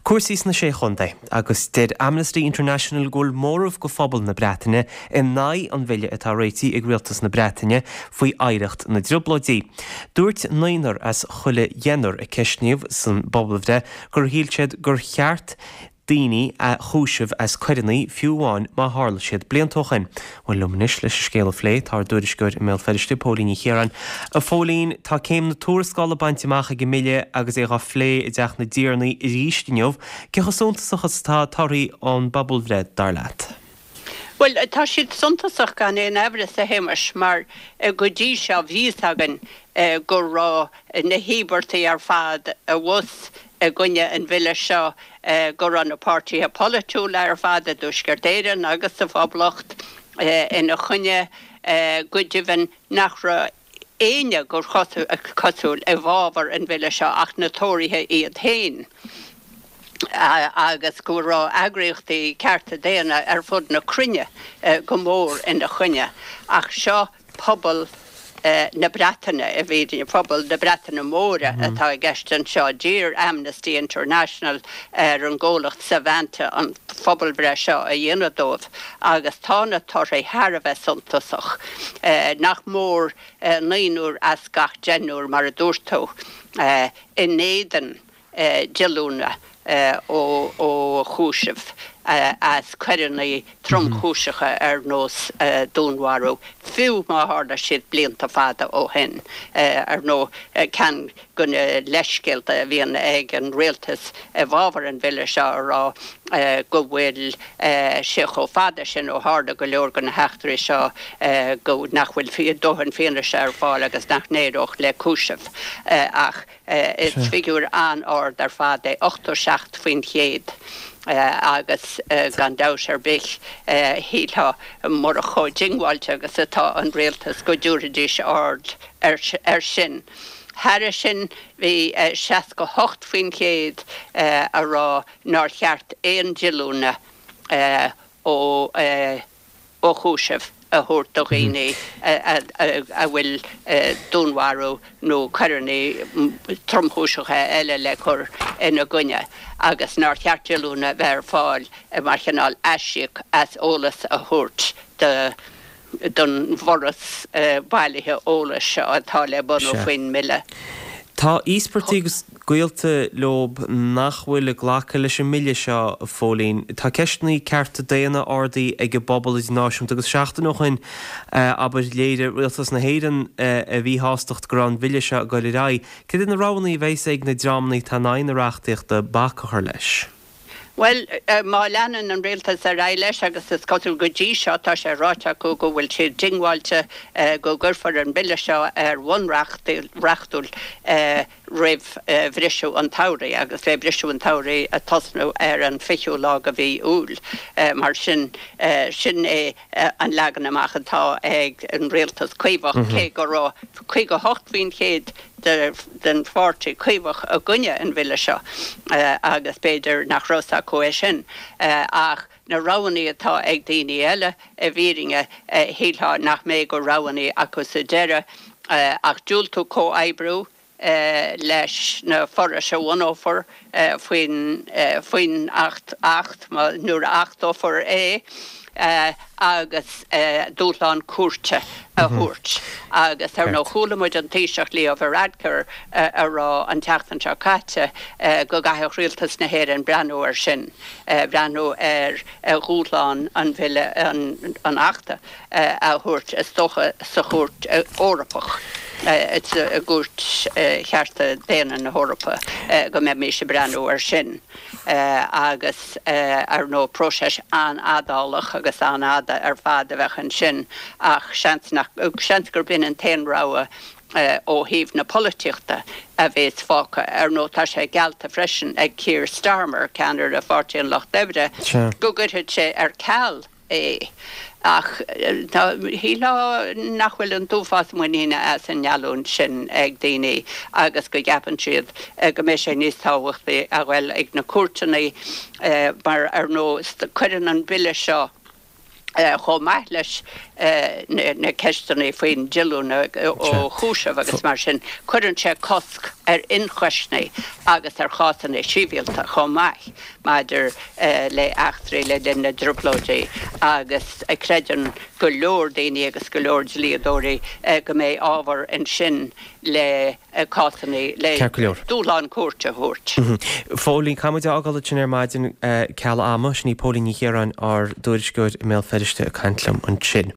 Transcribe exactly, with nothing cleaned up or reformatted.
Cuasís na sé chunta agus dead Amnesty International gúil mórmh go phobal na Breataine in náid an bhile atá réití ag rialtas na Breataine faoi éireacht na drioblóidí. Dúirt naonar as chuile dhéanúr a ceisníomh san bobalbhde gur hílsead gur cheart daoine a chúisimh as cuireannaí fiúháin má hála siad bliantóchain. Bhfuil lumnis leis scéal flé tar dúrisgur i mé feidirtí Pólíní chéaran. A Pólín tá céim na túrascála bainteach ag mille agus é ga flé i d deach na díarnaí i ríistíneomh, cecha suntasachas tá tarí an bobalbhde dar leat. Well, tá siad suntasach gan éon ebris a héimeis, mar go dtí seo bhís agan gur rá na híbartaí ar fad a bhus a gunne an bhile seo gur an na pártaí a politúil ar fad a dúsgur déireann agus a phoblacht ina chunne go dtíobhann nach ra éine gur cosúil a bhábhar an bhile seo ach na tóirithe iad féin. Agus go rá agríochtaí cearta déana ar fud na crunne go mór in na chunne ach seo pobl na Breataine a bhíidir pobl na Breataine móra atá gceistan seo dír Amnesty International ar an ggólacht savanta an phobal bre seo a dhéanadómh agus tána tar é Harbheith suntasach nach mór naonúr as gach genúr mar a dúirtó in néadan gealúna ó ó chúisimh as cuireannaí tromchúiseacha ar nós dúnmharú fiú má hála siad blianta fada ó hen ar nó cean gona leiscéalta a bhíon ag an rialtas a bhábhar an bhile seo rá go bhfuil sé cho fada sin ó hála go leor go na heachtarí seo go nach bhfuil fi dóhann féanna se ar fáil agus nach néadóch le cúisimh ach is figúr an ard ar fada ochtó seacht faoin chéad. Uh, agus uh, gan daus ar bich uh, hílha mar a cho dingwailte agus atá an réaltas go dúradís ard ar, ar sin. Harra sin bhí uh, seath go hocht faoin chéad uh, a rá nar cheart éon gealúna uh, ó uh, ó chúisimh a thuairt do dhaoine a bhfuil dúnmharú nó cuireannaí tromchúiseacha eile le chur ina gunne. Agus nar cheart gealúna bheith fáil mar cheanál eisiach as ólas a thuairt de don bhoras bailithe ólas seo atá le bunú faoin mille. Tá íspartí agus gaolta lob nach bhfuil a ghlacha leis an mille seo Pólín. Tá ceistnaí cearta déana ordaí ag go bobbal is náisiúnta agus seachtain nóchain aber léidir rialtas na héireann a bhí hástacht gur an bhile seo go rá. Cé na ránaí bhéis ag na drámnaí tá nainreaachtaíocht de bacachar leis? Well, uh, má leanan an réaltas a rá leis agus is cosúil go dtí seo tá sé ráte go go bhfuil siad dingwailte uh, go gurfar an bille seo ar bhunreachtúil uh, rih uh, bhrisisiú an tairaí agus bheith bhrisisiú an tairaí a tosnú ar an fichiú lá a bhí úl uh, mar sin uh, sin é uh, an legan amach atá ag an réaltas cuimhach cé go rá chuig go hocht bhíon chéad den fáirtí cuimhach a gunne an bhile seo uh, agus beidir nach rosa coe sin uh, ach na ránaí atá ag daoine eile a bhíringe uh, hílá nach mé go ránaí acu sa deire uh, ach dúil tú có ebrú uh, leis na forras a bhainófar uh, faoin uh, faoin acht acht má nuair acht ófar é Uh, agus uh, dúlán cuairte a thuairt. Agus ar nó chulamid an taoiseach lí a bhradcar uh, a rá an teachtan seo caite uh, go gaitheh rialtas na héir an breanú ar sin. Uh, breanú ar uh, gúlán an bhile an, an achta uh, a thuairt is docha sa chuairt uh, órapach. Uh, it's a, a gúirt uh, chearta déana na Hórapa uh, go mé mé sé breanú ar sin. Uh, agus uh, ar nó próses an adálach agus an ada ar fad a bheitchan sin ach seans gur bin an téanráha uh, ó híomh na políochta a bhés fáca ar nó tá sé gealta freisin ag Keir Starmer ceanar a fáirtíon Loch Debre go gurthaid sé ar ceall é. Ach, hí lá nachhfuil an dúfás muíine as an nealún sin ag daoine agus go gapan siad go mé sé níos táhachtaí a bhfuil ag na cuairteannaí mar ar nó cuireann an bille seo cho maith leis na ceistena faoin diúna ó chúiseamh agus mar sin chuann sé cosc ar inchuisna agus ar chásanna síbhialta cho maith maidir le achtraí le duine droplóidí agus credan go leor daoine agus go leor líadóirí go mé ábhar an sin le cásanna le dúláán cuairte thuirt. Fólín caiide ágáil sin ar maidin ceall ama ní pólíní chéaran ar dúirisgóid mé feriste a cantlam an sin.